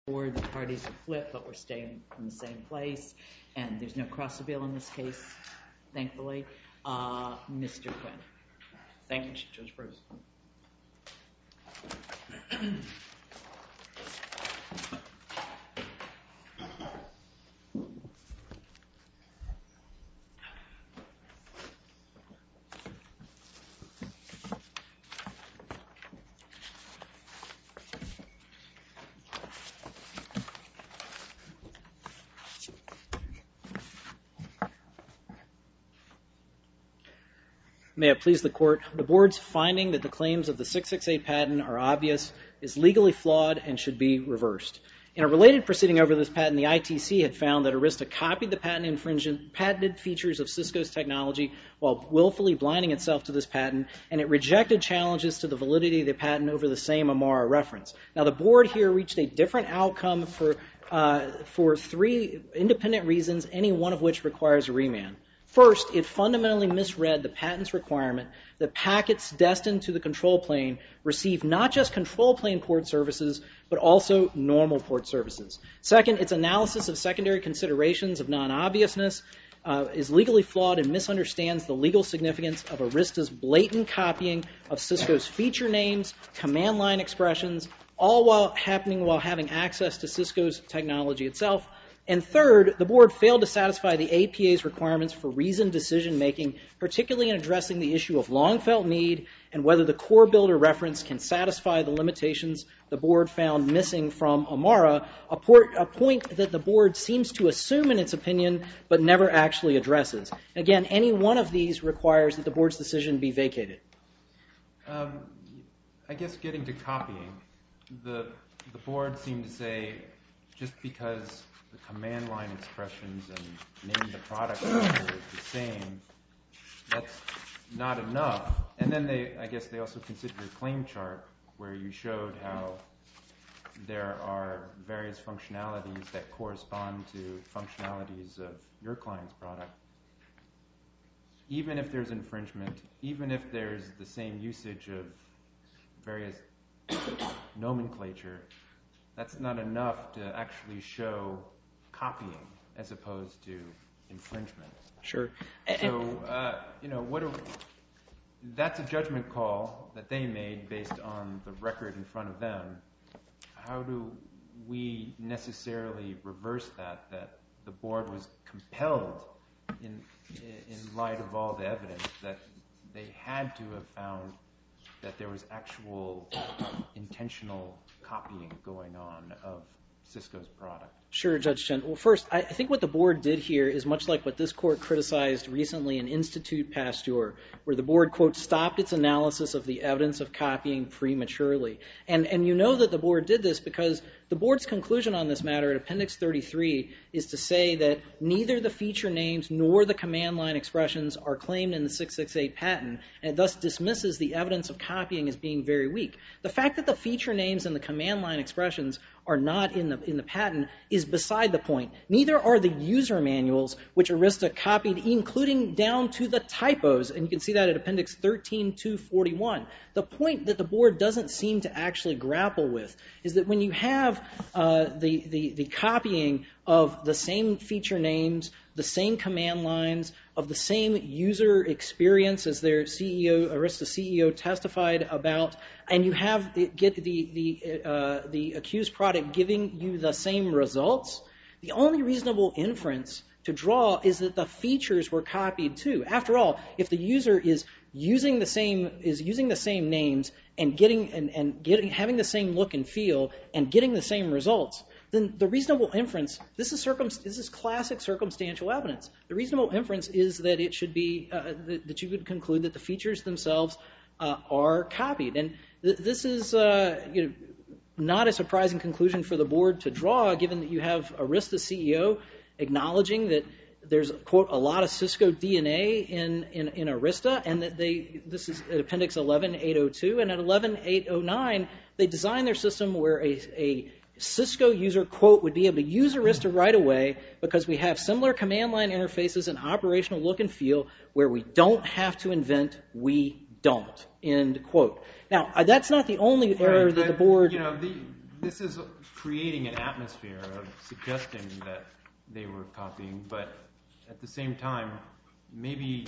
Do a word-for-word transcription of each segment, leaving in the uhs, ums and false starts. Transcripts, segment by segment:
board, the parties are flipped, but we're staying in the same place, and there's no cross-appeal in this case, thankfully. Uh, Mister Quinn. Thank you, Chief Judge Bruce. May it please the Court, the Board's finding that the claims of the six sixty-eight patent are obvious is legally flawed and should be reversed. In a related proceeding over this patent, the I T C had found that Arista copied the patent infringement, patented features of Cisco's technology while willfully blinding itself to this patent, and it rejected challenges to the validity of the patent over the same Amara reference. Now, the Board here reached a different outcome for, uh, for three independent reasons, any one of which requires a remand. First, it fundamentally misread the patent's requirement that packets destined to the control plane receive not just control plane port services, but also normal port services. Second, its analysis of secondary considerations of non-obviousness uh, is legally flawed and misunderstands the legal significance of Arista's blatant copying of Cisco's feature names, command line expressions, all while happening while having access to Cisco's technology itself. And third, the Board failed to satisfy the A P A's requirements for reasoned decision-making, particularly in addressing the issue of long-felt need and whether the core builder reference can satisfy the limitations the Board found missing from Amara, a, port, a point that the Board seems to assume in its opinion but never actually addresses. Again, any one of these requires that the Board's decision be vacated. Um, I guess getting to copying, the, the Board seemed to say just because the command line expressions and name the product is the same, that's not enough. And then they, I guess they also considered a claim chart where you showed how there are various functionalities that correspond to functionalities of your client's product. Even if there's infringement, even if there's the same usage of various nomenclature, that's not enough to actually show copying as opposed to infringement. Sure. So, uh, you know, what are, that's a judgment call that they made based on the record in front of them. How do we necessarily reverse that, that the Board was compelled in, in light of all the evidence that they had to have found that there was actual intentional copying going on of Cisco's product? Sure, Judge Chen. Well, first, I think what the Board did here is much like what this Court criticized recently in Institute Pasteur, where the Board, quote, stopped its analysis of the evidence of copying prematurely. And, and you know that the Board did this because the Board's conclusion on this matter at Appendix thirty-three is to say that neither the feature names nor the command line expressions are claimed in the six sixty-eight patent, and it thus dismisses the evidence of copying as being very weak. The fact that the feature names and the command line expressions are not in the, in the patent is beside the point. Neither are the user manuals, which Arista copied, including down to the typos, and you can see that at Appendix thirteen two forty-one. The point that the Board doesn't seem to actually grapple with is that when you have uh, the, the, the copying of the same feature names, the same command lines, of the same user experience as their C E O, Arista C E O testified about, and you have the, get the, the, uh, the accused product giving you the same results, the only reasonable inference to draw is that the features were copied too. After all, if the user is using the same is using the same names and getting and, and getting having the same look and feel and getting the same results, then the reasonable inference, this is circum, this is classic circumstantial evidence. The reasonable inference is that it should be uh, that, that you could conclude that the features themselves uh, are copied, and th- this is uh, you know, not a surprising conclusion for the Board to draw, given that you have Arista C E O acknowledging that there's, quote, a lot of Cisco D N A in, in, in Arista, and that they, this is at Appendix eleven eight oh two, and at eleven eight oh nine, they designed their system where a, a Cisco user, quote, would be able to use Arista right away because we have similar command line interfaces and operational look and feel where we don't have to invent, we don't, end quote. Now, that's not the only error right, that but, the Board... You know, the, this is creating an atmosphere of suggesting that they were copying, but at the same time, maybe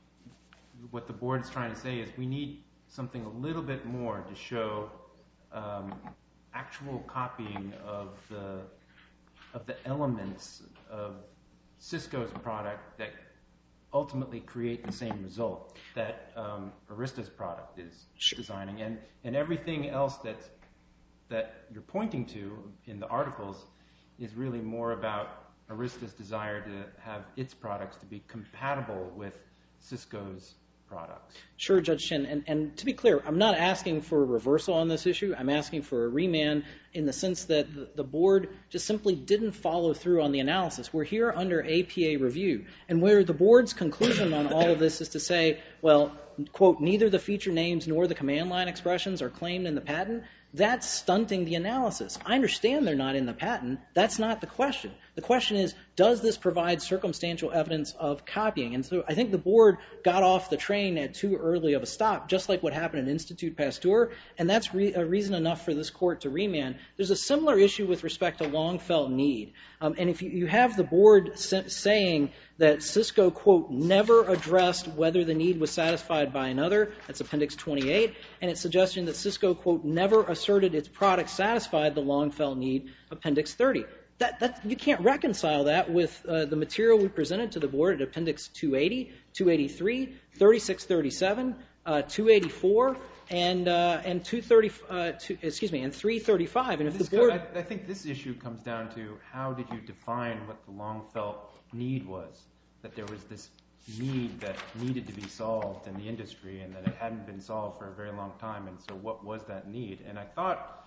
what the board is trying to say is we need something a little bit more to show um, actual copying of the of the elements of Cisco's product that ultimately create the same result that um, Arista's product is sure. designing, and and everything else that that you're pointing to in the articles is really more about Arista's desire to have its products to be compatible with Cisco's products. Sure, Judge Shin. And, and to be clear, I'm not asking for a reversal on this issue. I'm asking for a remand in the sense that the, the board just simply didn't follow through on the analysis. We're here under A P A review. And where the board's conclusion on all of this is to say, well, quote, neither the feature names nor the command line expressions are claimed in the patent, that's stunting the analysis. I understand they're not in the patent. That's not the question. The question is, does this provide circumstantial evidence of copying? And so I think the board got off the train at too early of a stop, just like what happened in Institut Pasteur, and that's re- a reason enough for this court to remand. There's a similar issue with respect to long-felt need. Um, and if you, you have the board sa- saying that Cisco, quote, never addressed whether the need was satisfied by another, that's Appendix twenty-eight, and it's suggesting that Cisco, quote, never asserted its product satisfied the long-felt need, Appendix thirty. That, that, you can't reconcile that with uh, the material we presented to the board at Appendix two eighty, two eighty-three, thirty-six thirty-seven, uh, two eighty-four, and uh, and two thirty, uh, two, excuse me, and three thirty-five. And if this the board, co- I, I think this issue comes down to how did you define what the long-felt need was? That there was this need that needed to be solved in the industry, and that it hadn't been solved for a very long time. And so, what was that need? And I thought.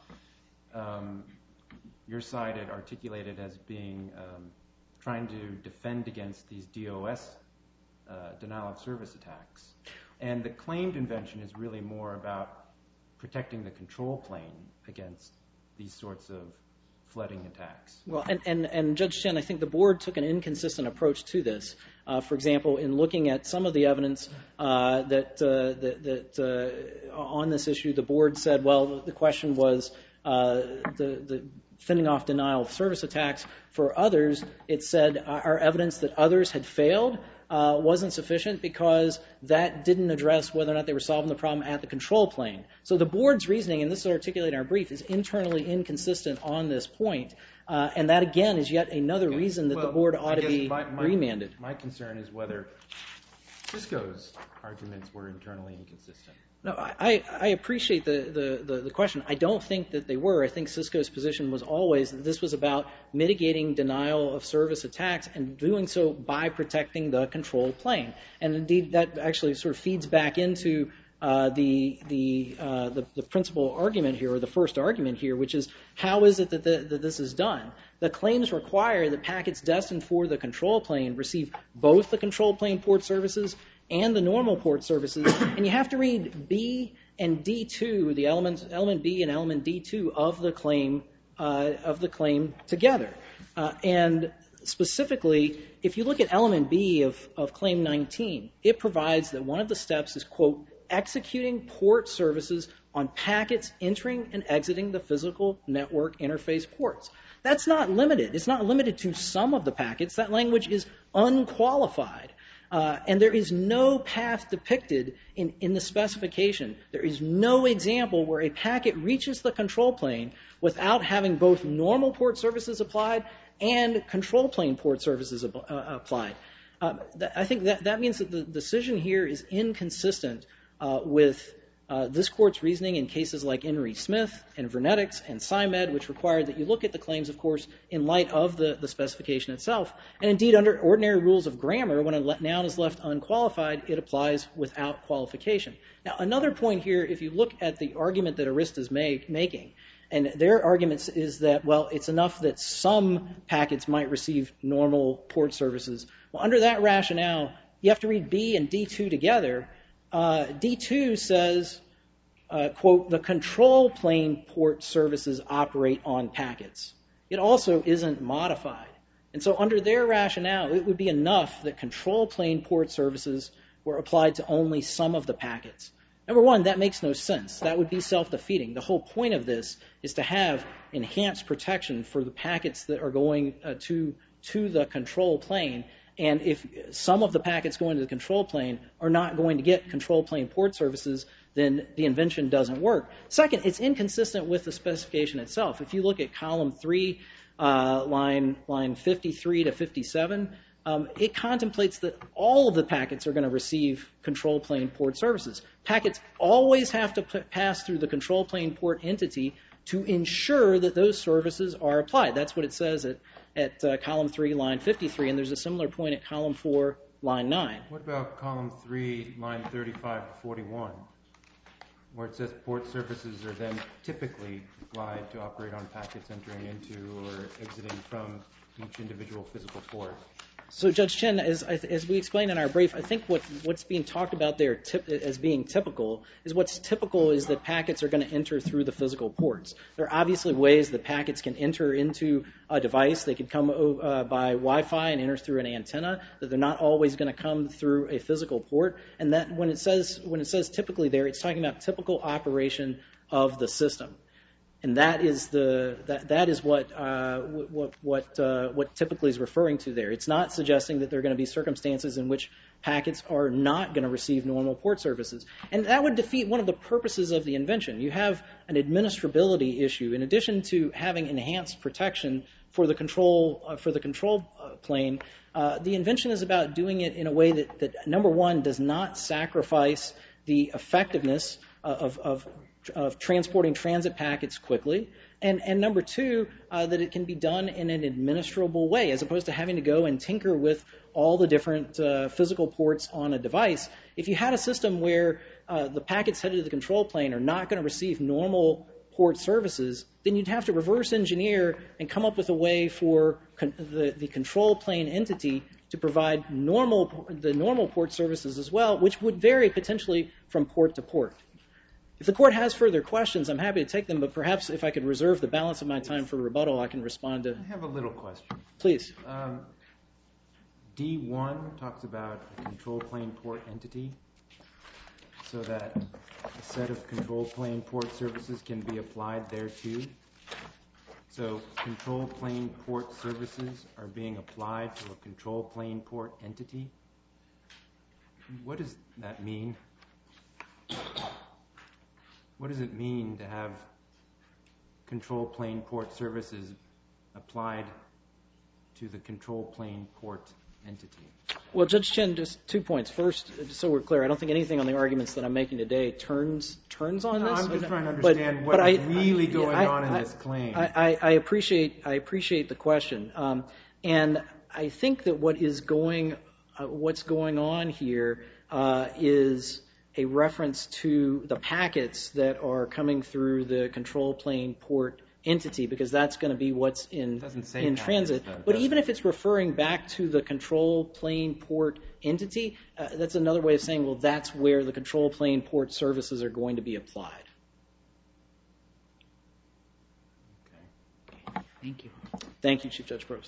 Um, your side had articulated as being um, trying to defend against these DOS, uh, denial of service attacks. And the claimed invention is really more about protecting the control plane against these sorts of flooding attacks. Well, and, and, and Judge Chen, I think the board took an inconsistent approach to this. Uh, for example, in looking at some of the evidence uh, that, uh, that, that uh, on this issue, the board said, well, the question was uh, the, the fending off denial of service attacks. For others, it said our evidence that others had failed uh, wasn't sufficient because that didn't address whether or not they were solving the problem at the control plane. So the board's reasoning, and this is articulated in our brief, is internally inconsistent on this point. Uh, and that, again, is yet another okay. reason that well, the board ought to be my, my, remanded. My concern is whether Cisco's arguments were internally inconsistent. No, I, I appreciate the, the, the question. I don't think that they were. I think Cisco's position was always that this was about mitigating denial of service attacks and doing so by protecting the control plane. And indeed, that actually sort of feeds back into uh, the, the, uh, the, the principal argument here, or the first argument here, which is how is it that, the, that this is done? The claims require that packets destined for the control plane receive both the control plane port services and the normal port services, and you have to read B and D two, the elements, element B and element D two of the claim uh, of the claim together. Uh, and specifically, if you look at element B of, of claim nineteen, it provides that one of the steps is, quote, executing port services on packets entering and exiting the physical network interface ports. That's not limited. It's not limited to some of the packets. That language is unqualified. Uh, and there is no path depicted in, in the specification. There is no example where a packet reaches the control plane without having both normal port services applied and control plane port services uh, applied. Uh, th- I think that, that means that the decision here is inconsistent uh, with uh, this court's reasoning in cases like Henry Smith and Vernetics and SciMed, which required that you look at the claims, of course, in light of the, the specification itself. And indeed, under ordinary rules of grammar, when a noun is left unqualified, it applies without qualification. Now, another point here, if you look at the argument that Arista is make, making, and their argument is that, well, it's enough that some packets might receive normal port services. Well, under that rationale, you have to read B and D two together. Uh, D two says, uh, quote, the control plane port services operate on packets. It also isn't modified. And so under their rationale, it would be enough that control plane port services were applied to only some of the packets. Number one, that makes no sense. That would be self-defeating. The whole point of this is to have enhanced protection for the packets that are going uh, to to the control plane. And if some of the packets going to the control plane are not going to get control plane port services, then the invention doesn't work. Second, it's inconsistent with the specification itself. If you look at column three, uh, line line fifty-three to fifty-seven, um, it contemplates that all of the packets are going to receive control plane port services. Packets always have to p- pass through the control plane port entity to ensure that those services are applied. That's what it says at, at uh, column three, line fifty-three, and there's a similar point at column four, line nine. What about column three, line thirty-five to forty-one, where it says port services are then typically applied to operate on packets entering into or exiting from each individual physical port? So, Judge Chen, as, as we explained in our brief, I think what, what's being talked about there tip, as being typical is what's typical is that packets are going to enter through the physical ports. There are obviously ways that packets can enter into a device. They can come uh, by Wi-Fi and enter through an antenna, that they're not always going to come through a physical port. And that when it says when it says typically there, it's talking about typical operation of the system. And that is the that that is what uh, what what uh, what typically is referring to there. It's not suggesting that there are going to be circumstances in which packets are not going to receive normal port services, and that would defeat one of the purposes of the invention. You have an administrability issue. In addition to having enhanced protection for the control uh, for the control uh, plane, uh, the invention is about doing it in a way that that number one does not sacrifice the effectiveness of of of transporting transit packets quickly, and, and number two, uh, that it can be done in an administrable way, as opposed to having to go and tinker with all the different uh, physical ports on a device. If you had a system where uh, the packets headed to the control plane are not going to receive normal port services, then you'd have to reverse engineer and come up with a way for con- the, the control plane entity to provide normal the normal port services as well, which would vary potentially from port to port. If the court has further questions, I'm happy to take them, but perhaps if I could reserve the balance of my time for rebuttal, I can respond to... I have a little question. Please. Um, D one talks about a control plane port entity, so that a set of control plane port services can be applied thereto. So control plane port services are being applied to a control plane port entity. What does that mean? What does it mean to have control plane port services applied to the control plane port entity? Well, Judge Chen, just two points. First, just so we're clear, I don't think anything on the arguments that I'm making today turns turns on no, this. I'm just trying to understand but, what's but I, really going I, on in I, this claim. I, I, I appreciate I appreciate the question, um, and I think that what is going uh, what's going on here uh, is a reference to the packets that are coming through the control plane port entity, because that's going to be what's in in transit. Though, but even if it's referring back to the control plane port entity, uh, that's another way of saying, well, that's where the control plane port services are going to be applied. Okay. Thank you. Thank you, Chief Judge Prost.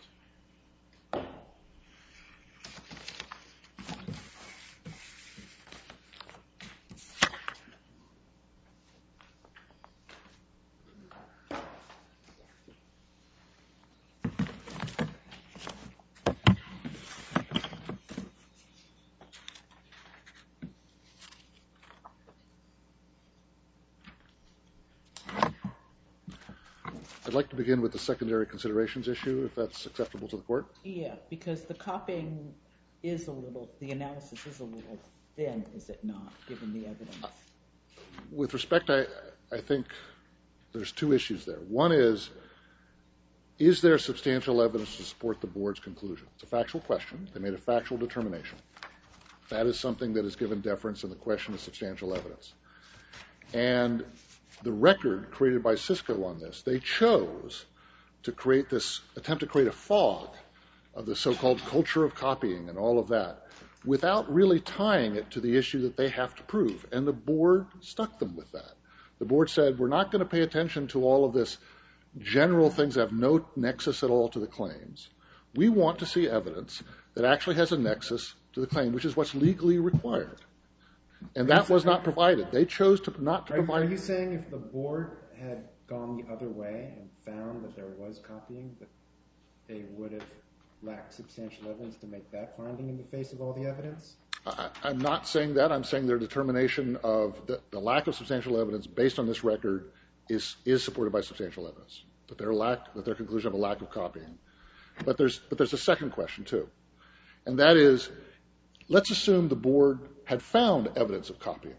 I'd like to begin with the secondary considerations issue, if that's acceptable to the court. Yeah, because the copying is a little, the analysis is a little thin, is it not, given the evidence? With respect, I, I think there's two issues there. One is, is there substantial evidence to support the board's conclusion? It's a factual question. They made a factual determination. That is something that is given deference, and the question is substantial evidence. And the record created by Cisco on this, they chose to create this, attempt to create a fog of the so-called culture of copying and all of that, without really tying it to the issue that they have to prove. And the board stuck them with that. The board said, we're not going to pay attention to all of this general things that have no nexus at all to the claims. We want to see evidence that actually has a nexus to the claim, which is what's legally required. And that was not provided. They chose to not to Are, provide. are you saying if the board had gone the other way and found that there was copying, that they would have lacked substantial evidence to make that finding in the face of all the evidence? I, I'm not saying that. I'm saying their determination of the, the lack of substantial evidence based on this record is is supported by substantial evidence. That their lack, that their conclusion of a lack of copying. But there's but there's a second question too, and that is, let's assume the board had found evidence of copying.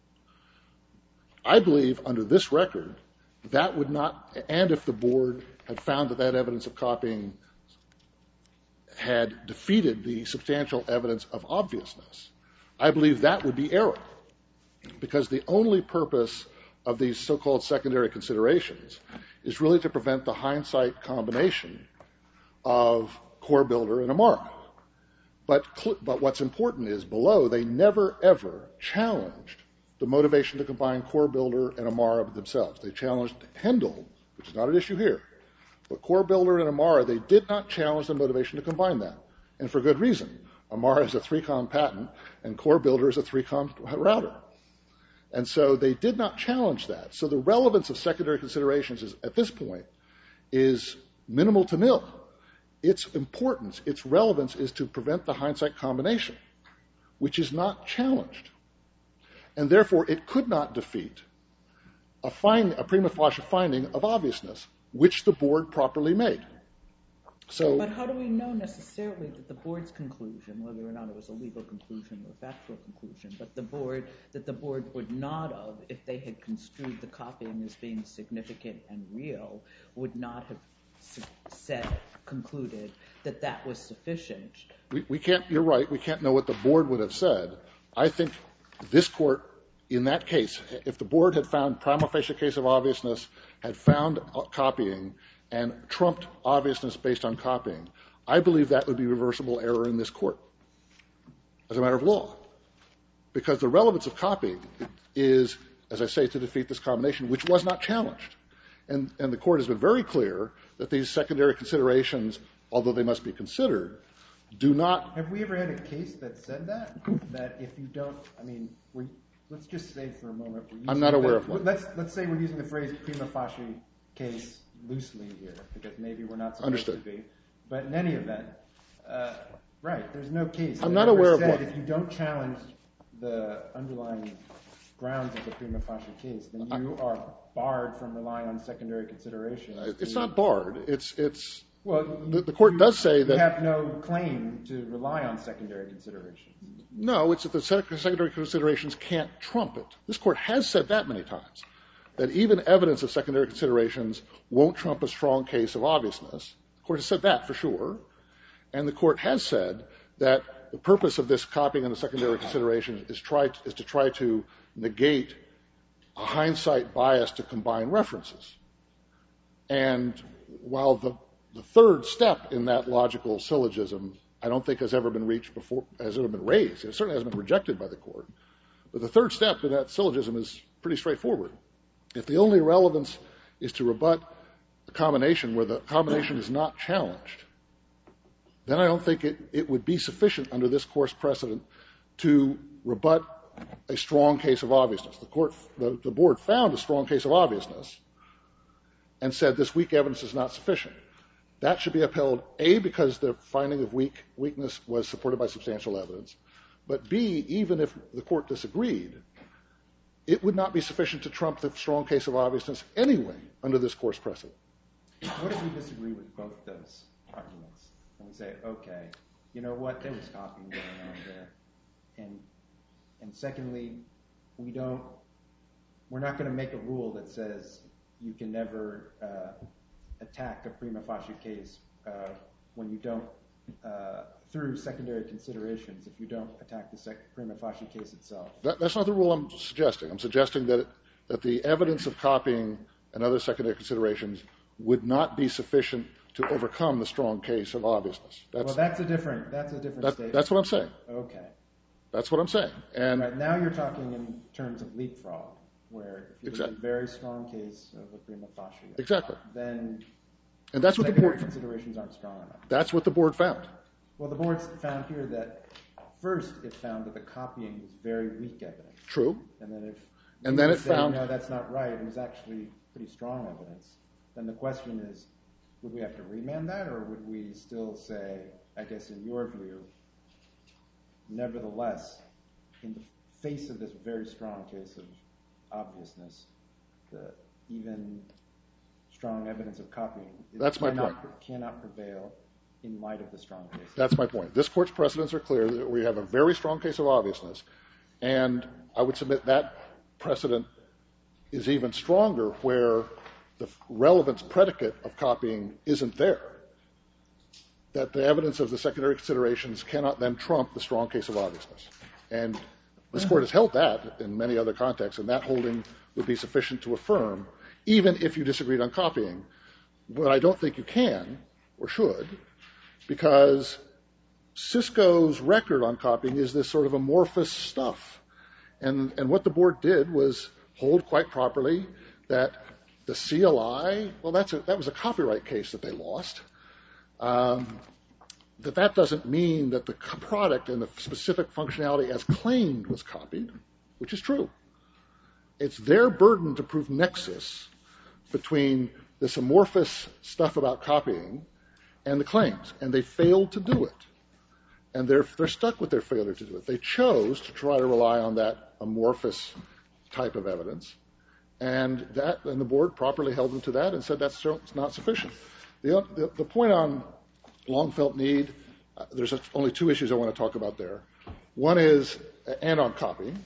I believe under this record, that would not, and if the board had found that that evidence of copying had defeated the substantial evidence of obviousness, I believe that would be error. Because the only purpose of these so-called secondary considerations is really to prevent the hindsight combination of Core Builder and Amara. But, but what's important is below, they never, ever challenged the motivation to combine Core Builder and Amara themselves. They challenged Hendel, which is not an issue here. But Core Builder and Amara, they did not challenge the motivation to combine that. And for good reason. Amara is a three com patent, and Core Builder is a three com router. And so they did not challenge that. So the relevance of secondary considerations is, at this point, is minimal to nil. Its importance, its relevance is to prevent the hindsight combination, which is not challenged. And therefore, it could not defeat a, find, a prima facie finding of obviousness, which the board properly made. So, but how do we know necessarily that the board's conclusion, whether or not it was a legal conclusion or a factual conclusion, but the board that the board would not have, if they had construed the copying as being significant and real, would not have said, concluded that that was sufficient? We, we can't. You're right. We can't know what the board would have said. I think this court, in that case, if the board had found prima facie case of obviousness, had found copying, and trumped obviousness based on copying, I believe that would be reversible error in this court as a matter of law. Because the relevance of copying is, as I say, to defeat this combination, which was not challenged. And, and the court has been very clear that these secondary considerations, although they must be considered, do not... Have we ever had a case that said that? That if you don't, I mean, we, let's just say for a moment... I'm not aware the, of one. Let's, let's say we're using the phrase prima facie case loosely here, because maybe we're not supposed Understood. to be. But in any event, uh, right, there's no case I'm that not ever aware of said one. if you don't challenge the underlying grounds of the prima facie case, then you are barred from relying on secondary considerations. It's to, not barred. It's... it's well, the, the court you, does say that... You have no claim to rely on secondary considerations. No, it's that the secondary considerations can't trump it. This court has said that many times, that even evidence of secondary considerations won't trump a strong case of obviousness. The court has said that for sure. And the court has said that the purpose of this copying and the secondary considerations is, try, is to try to negate a hindsight bias to combine references. And while the, the third step in that logical syllogism I don't think has ever been reached before, has ever been raised. It certainly hasn't been rejected by the court. But the third step in that syllogism is pretty straightforward. If the only relevance is to rebut a combination where the combination is not challenged, then I don't think it, it would be sufficient under this court's precedent to rebut a strong case of obviousness. The court, the, the board found a strong case of obviousness and said this weak evidence is not sufficient. That should be upheld, A, because the finding of weak weakness was supported by substantial evidence, but B, even if the court disagreed, it would not be sufficient to trump the strong case of obviousness anyway under this court's precedent. What if we disagree with both those arguments? And we say, okay, you know what, there was copying going on there. And and secondly, we don't, we're not going to make a rule that says you can never uh, attack a prima facie case uh, when you don't, uh, through secondary considerations, if you don't attack the sec- prima facie case itself. That, that's not the rule I'm suggesting. I'm suggesting that, it, that the evidence of copying and other secondary considerations would not be sufficient to overcome the strong case of obviousness. That's, well, that's a different, that's a different that, statement. That's what I'm saying. Okay. That's what I'm saying. And right, now you're talking in terms of leapfrog, where if you exactly. have a very strong case of a prima facie, exactly. then and that's what the secondary board considerations aren't strong enough. That's what the board found. Well, the board found here that first it found that the copying was very weak evidence. True. And then if and then it say, found no, that's not right, it was actually pretty strong evidence, then the question is, would we have to remand that, or would we still say, I guess in your view, nevertheless, in the face of this very strong case of obviousness, the even strong evidence of copying That's my cannot, point. cannot prevail in light of the strong case? That's my point. This Court's precedents are clear that we have a very strong case of obviousness, and I would submit that precedent is even stronger where the relevance predicate of copying isn't there, that the evidence of the secondary considerations cannot then trump the strong case of obviousness. And this Court has held that in many other contexts, and that holding would be sufficient to affirm, even if you disagreed on copying. But I don't think you can, or should, because Cisco's record on copying is this sort of amorphous stuff. And, and what the Board did was hold quite properly that the C L I, well, that's a, that was a copyright case that they lost, um, that that doesn't mean that the product and the specific functionality as claimed was copied, which is true. It's their burden to prove nexus between this amorphous stuff about copying and the claims, and they failed to do it. And they're, they're stuck with their failure to do it. They chose to try to rely on that amorphous type of evidence, and that, and the Board properly held them to that and said that's not sufficient. The, the, the point on long-felt need, uh, there's only two issues I want to talk about there. One is, and on copying,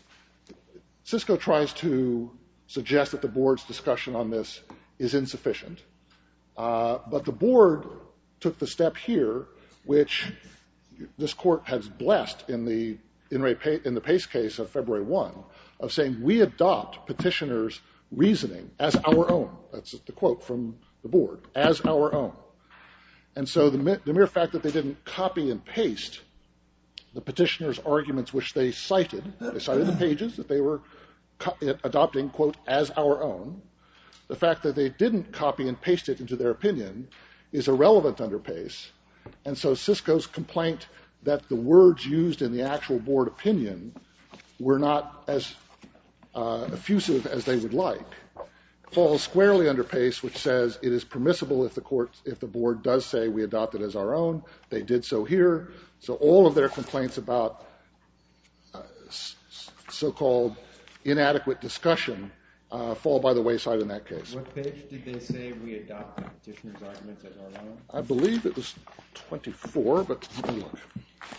Cisco tries to suggest that the Board's discussion on this is insufficient, uh, but the Board took the step here, which this Court has blessed in the in, in the Pace case of February first, of saying we adopt petitioners' reasoning as our own. That's the quote from the Board, as our own. And so the, the mere fact that they didn't copy and paste the petitioners' arguments which they cited, they cited the pages that they were co- adopting, quote, as our own, the fact that they didn't copy and paste it into their opinion is irrelevant under Pace. And so Cisco's complaint that the words used in the actual Board opinion were not as uh, effusive as they would like falls squarely under Pace, which says it is permissible if the court, if the Board does say we adopt it as our own. They did so here. So all of their complaints about uh, so-called inadequate discussion uh, fall by the wayside in that case. What page did they say we adopt the petitioner's arguments as our own? I believe it was twenty-four, but let me look.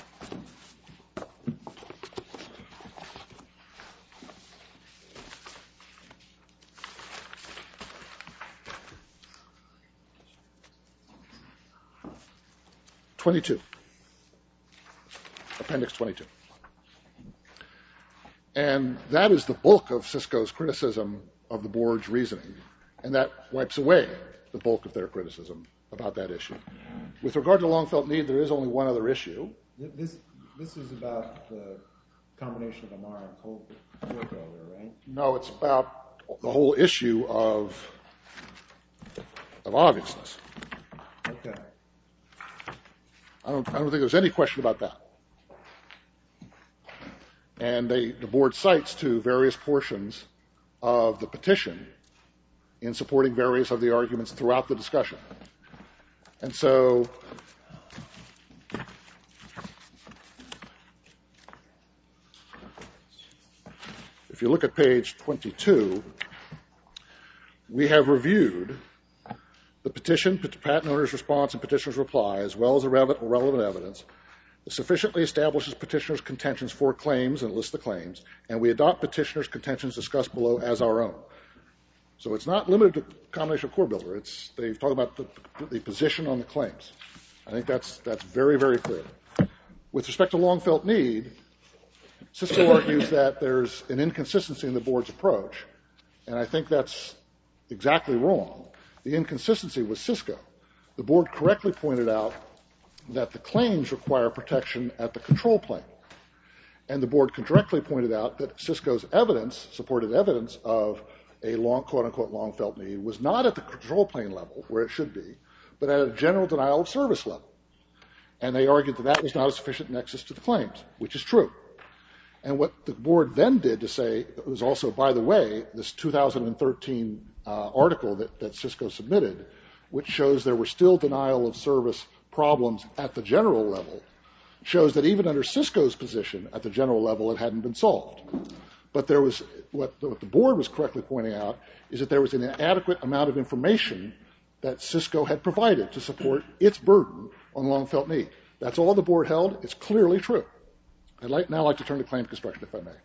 twenty-two. Appendix twenty-two. And that is the bulk of Cisco's criticism of the Board's reasoning, and that wipes away the bulk of their criticism about that issue. With regard to long-felt need, there is only one other issue. This this is about the combination of Amara and Cold builder, right? No, it's about the whole issue of of obviousness. Okay. I don't, I don't think there's any question about that. And they, the Board cites to various portions of the petition in supporting various of the arguments throughout the discussion. And so if you look at page twenty-two, we have reviewed the petition, patent owner's response, and petitioner's reply, as well as the relevant evidence, that sufficiently establishes petitioner's contentions for claims and lists the claims, and we adopt petitioner's contentions discussed below as our own. So it's not limited to combination of core builder. It's, they've talked about the, the position on the claims. I think that's, that's very, very clear. With respect to long-felt need, Cisco argues that there's an inconsistency in the Board's approach, and I think that's exactly wrong. The inconsistency was Cisco. The Board correctly pointed out that the claims require protection at the control plane. And the Board correctly pointed out that Cisco's evidence, supported evidence of a long, quote-unquote, long-felt need was not at the control plane level, where it should be, but at a general denial of service level. And they argued that that was not a sufficient nexus to the claims, which is true. And what the board then did to say was also, by the way, this two thousand thirteen uh, article that, that Cisco submitted, which shows there were still denial of service problems at the general level, shows that even under Cisco's position at the general level, it hadn't been solved. But there was, what, what the board was correctly pointing out is that there was an inadequate amount of information that Cisco had provided to support its burden on long-felt need. That's all the board held. It's clearly true. I'd like, now like to turn to claim construction, if I may.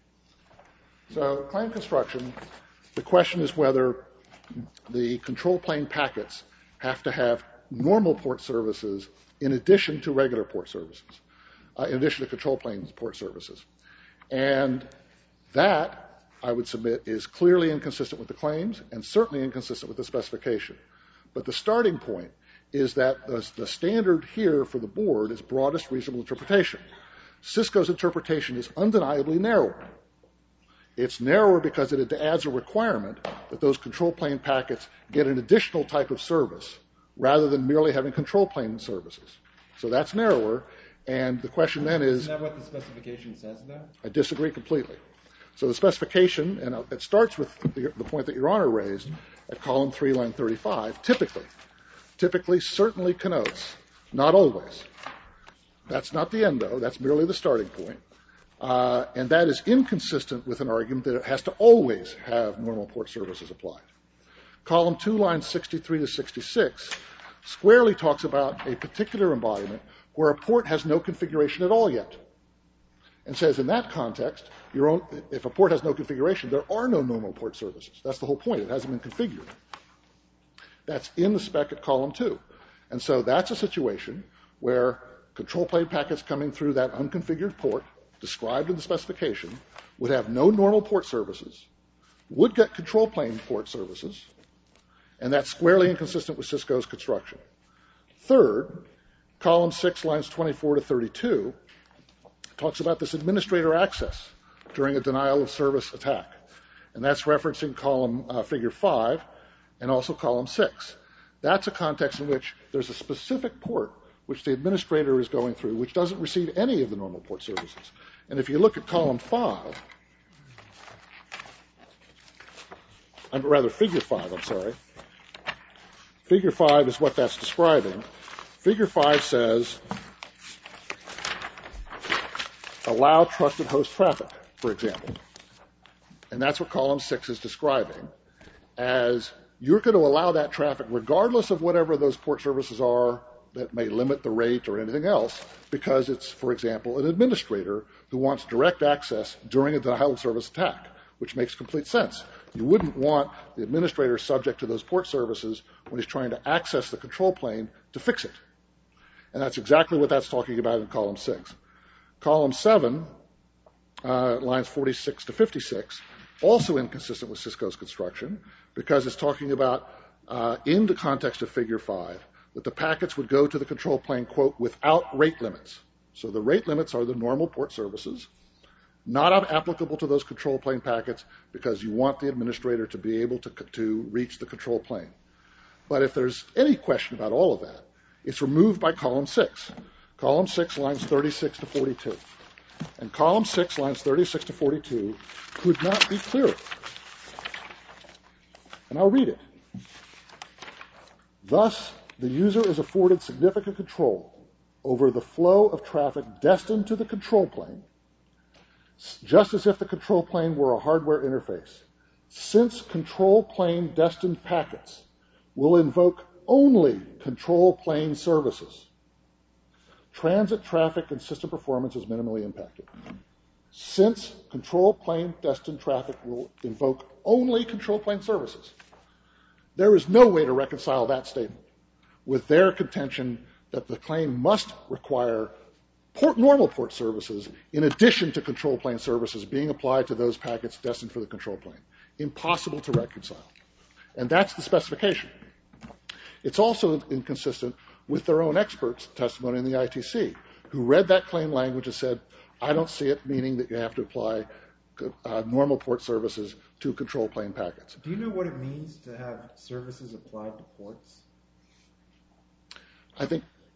So claim construction, the question is whether the control plane packets have to have normal port services in addition to regular port services, uh, in addition to control plane port services. And that, I would submit, is clearly inconsistent with the claims and certainly inconsistent with the specification. But the starting point is that the, the standard here for the board is broadest reasonable interpretation. Cisco's interpretation is undeniably narrower. It's narrower because it adds a requirement that those control plane packets get an additional type of service rather than merely having control plane services. So that's narrower, and the question then is... Isn't that what the specification says, though? I disagree completely. So the specification, and it starts with the, the point that Your Honor raised at column three, line thirty-five, typically, typically certainly connotes, not always. That's not the end, though. That's merely the starting point. Uh, and that is inconsistent with an argument that it has to always have normal port services applied. Column two, lines sixty-three to sixty-six, squarely talks about a particular embodiment where a port has no configuration at all yet. And says in that context, your own, if a port has no configuration, there are no normal port services. That's the whole point. It hasn't been configured. That's in the spec at column two. And so that's a situation where control plane packets coming through that unconfigured port, described in the specification, would have no normal port services, would get control plane port services, and that's squarely inconsistent with Cisco's construction. Third, column six, lines twenty-four to thirty-two, talks about this administrator access during a denial of service attack. And that's referencing column uh, figure five and also column six. That's a context in which there's a specific port which the administrator is going through, which doesn't receive any of the normal port services. And if you look at column five, or rather figure five, I'm sorry, figure five is what that's describing. Figure five says, allow trusted host traffic, for example. And that's what column six is describing as you're going to allow that traffic regardless of whatever those port services are that may limit the rate or anything else, because it's, for example, an administrator who wants direct access during a denial of service attack, which makes complete sense. You wouldn't want the administrator subject to those port services when he's trying to access the control plane to fix it. And that's exactly what that's talking about in column six. Column seven, uh, lines forty-six to fifty-six, also inconsistent with Cisco's construction, because it's talking about, uh, in the context of figure five, that the packets would go to the control plane, quote, without rate limits. So the rate limits are the normal port services, not applicable to those control plane packets because you want the administrator to be able to, to reach the control plane. But if there's any question about all of that, it's removed by column six. Column six, lines thirty-six to forty-two. And column six, lines thirty-six to forty-two, could not be clearer. And I'll read it. Thus, the user is afforded significant control over the flow of traffic destined to the control plane, just as if the control plane were a hardware interface, since control plane destined packets will invoke only control plane services. Transit traffic and system performance is minimally impacted. Since control plane destined traffic will invoke only control plane services, there is no way to reconcile that statement with their contention that the claim must require port, normal port services in addition to control plane services being applied to those packets destined for the control plane. Impossible to reconcile. And that's the specification. It's also inconsistent with their own experts' testimony in the I T C, who read that claim language and said, I don't see it meaning that you have to apply uh, normal port services to control plane packets. Do you know what it means to have services applied to ports? I think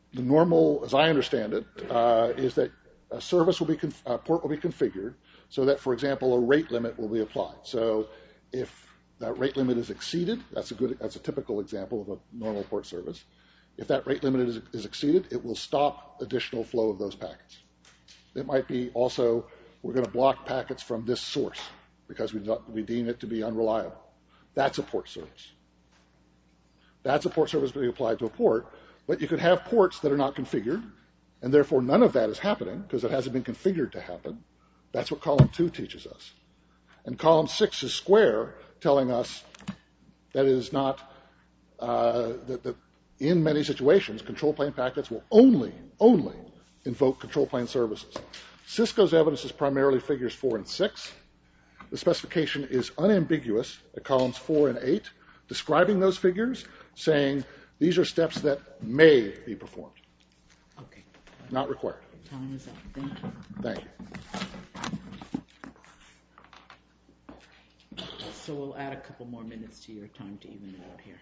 the normal, as I understand it, uh, is that a service will be, conf- a port will be configured so that, for example, a rate limit will be applied. So if that rate limit is exceeded, that's a good, that's a typical example of a normal port service. If that rate limit is, is exceeded, it will stop additional flow of those packets. It might be also, we're going to block packets from this source because we, we deem it to be unreliable. That's a port service. That's a port service being applied to a port, but you could have ports that are not configured, and therefore none of that is happening because it hasn't been configured to happen. That's what column two teaches us. And column six is square, telling us that it is not, uh, that, that in many situations, control plane packets will only, only invoke control plane services. Cisco's evidence is primarily figures four and six. The specification is unambiguous at columns four and eight, describing those figures, saying these are steps that may be performed. Okay. Not required. Time is up. Thank you. Thank you. So we'll add a couple more minutes to your time to even it out here.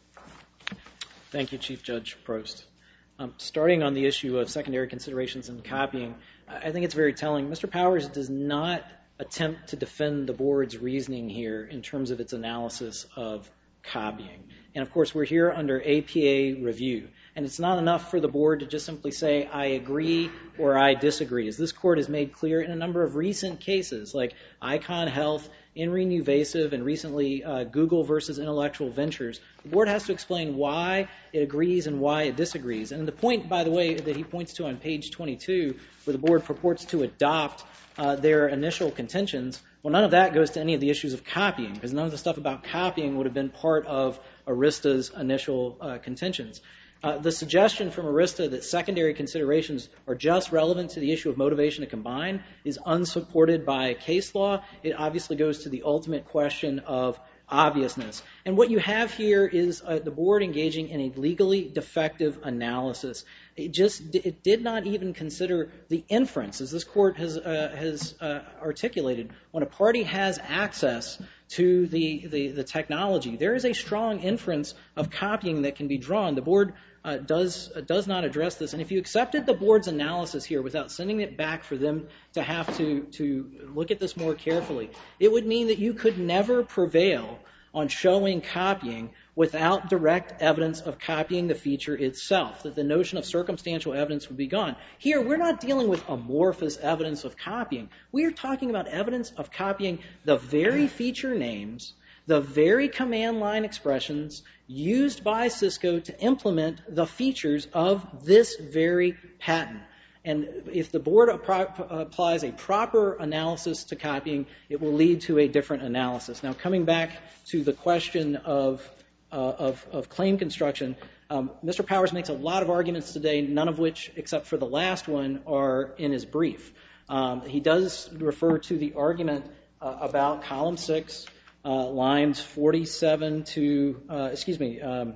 Thank you, Chief Judge Prost. Um, starting on the issue of secondary considerations and copying, I think it's very telling. Mister Powers does not attempt to defend the board's reasoning here in terms of its analysis of copying. And of course, we're here under A P A review. And it's not enough for the board to just simply say, I agree or I disagree. As this court has made clear in a number of recent cases, like Icon Health, Inri Nuvasiv, and recently uh, Google versus Intellectual Ventures, the board has to explain why it agrees and why it disagrees. And the point, by the way, that he points to on page twenty-two, where the board purports to adopt uh, their initial contentions, well, none of that goes to any of the issues of copying, because none of the stuff about copying would have been part of Arista's initial uh, contentions. Uh, the suggestion from Arista that secondary considerations are just relevant to the issue of motivation to combine is unsupported by case law. It obviously goes to the ultimate question of obviousness. And what you have here is uh, the board engaging in a legally defective analysis. It just it did not even consider the inference, as this court has uh, has uh, articulated. When a party has access to the, the the technology, there is a strong inference of copying that can be drawn. The board uh, does uh, does not address this. And if you accepted the board's analysis here without sending it back for them to have to to look at this more carefully, it would mean that you could never prevail on showing copying without direct evidence of copying the feature itself, that the notion of circumstantial evidence would be gone. Here, we're not dealing with amorphous evidence of copying. We are talking about evidence of copying the very feature names, the very command line expressions used by Cisco to implement the features of this very patent. And if the board applies a proper analysis to copying, it will lead to a different analysis. Now, coming back to the question of uh, of, of claim construction, um, Mister Powers makes a lot of arguments today, none of which, except for the last one, are in his brief. Um, he does refer to the argument uh, about column six, uh, lines forty-seven to, uh, excuse me, um,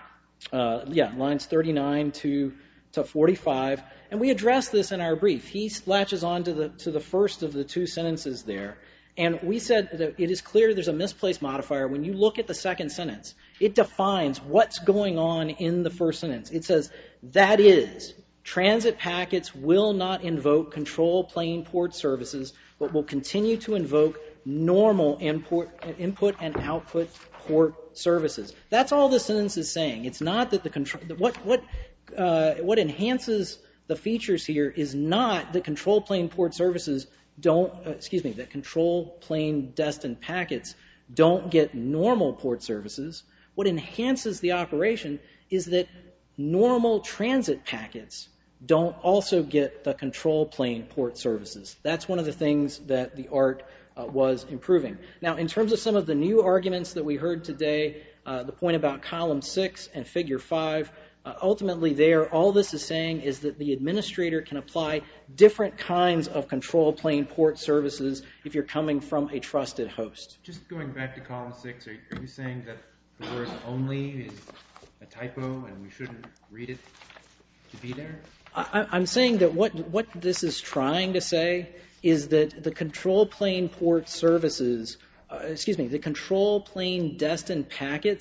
uh, yeah, lines thirty-nine to to forty-five. And we addressed this in our brief. He latches on to the to the first of the two sentences there. And we said that it is clear there's a misplaced modifier. When you look at the second sentence, it defines what's going on in the first sentence. It says, that is, transit packets will not invoke control plane port services, but will continue to invoke normal import, input and output port services. That's all the sentence is saying. It's not that the control, what, what, uh, what enhances the features here is not that control plane port services don't, uh, excuse me, that control plane destined packets don't get normal port services. What enhances the operation is that normal transit packets don't also get the control plane port services. That's one of the things that the art uh, was improving. Now, in terms of some of the new arguments that we heard today, uh, the point about column six and figure five, Uh, ultimately there, all this is saying is that the administrator can apply different kinds of control plane port services if you're coming from a trusted host. Just going back to column six, are, are you saying that the word only is a typo and we shouldn't read it to be there? I, I'm saying that what, what this is trying to say is that the control plane port services, uh, excuse me, the control plane destined packets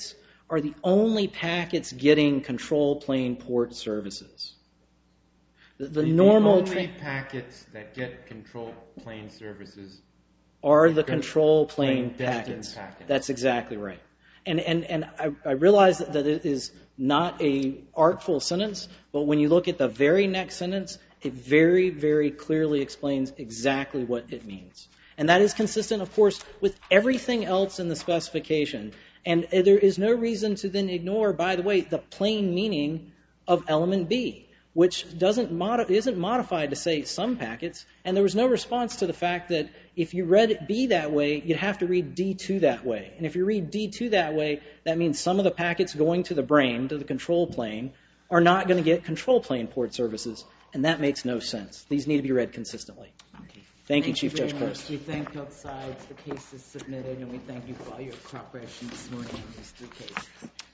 are the only packets getting control plane port services. The, the, the normal only packets that get control plane services are the control plane, plane packets. packets. That's exactly right. And and and I, I realize that, that it is not a artful sentence, but when you look at the very next sentence, it very, very clearly explains exactly what it means. And that is consistent, of course, with everything else in the specification. And there is no reason to then ignore, by the way, the plain meaning of element B, which doesn't modi- isn't modified to say some packets. And there was no response to the fact that if you read B that way, you'd have to read D two that way. And if you read D two that way, that means some of the packets going to the brain, to the control plane, are not going to get control plane port services. And that makes no sense. These need to be read consistently. Okay. Thank, Thank you, Chief you very Judge much. Prost. We thank both sides. The case is submitted, and we thank you for all your cooperation this morning on these three cases.